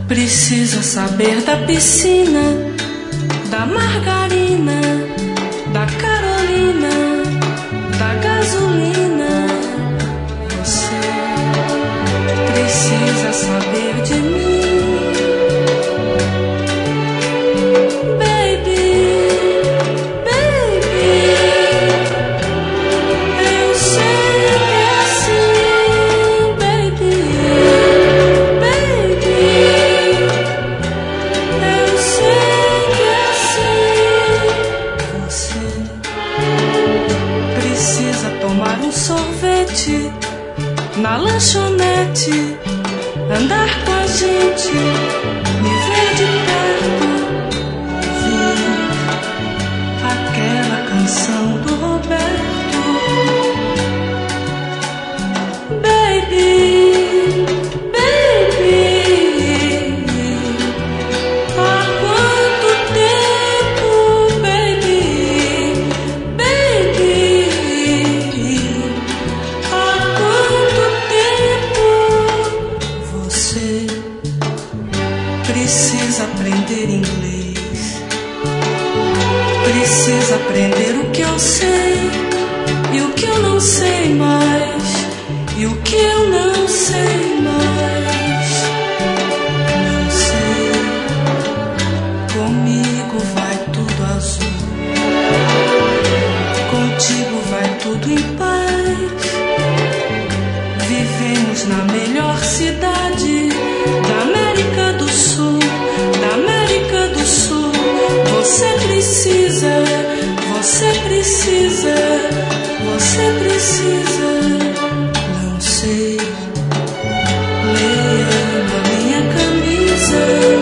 Precisa saber da piscina, da margarina, da Carolina, da gasolina. Você precisa saber de mim. Tomar um sorvete na lanchonete, andar com a gente, me ver de perto, ouvir aquela canção do Roberto. Baby, baby, há quanto tempo, baby, baby. Precisa aprender inglês, precisa aprender o que eu sei e o que eu não sei mais, e o que eu não sei mais. Não sei, comigo vai tudo azul, contigo vai tudo em paz. Vivemos na melhor cidade da América do Sul, da América do Sul. Você precisa, você precisa, você precisa. Não sei, leia na minha camisa.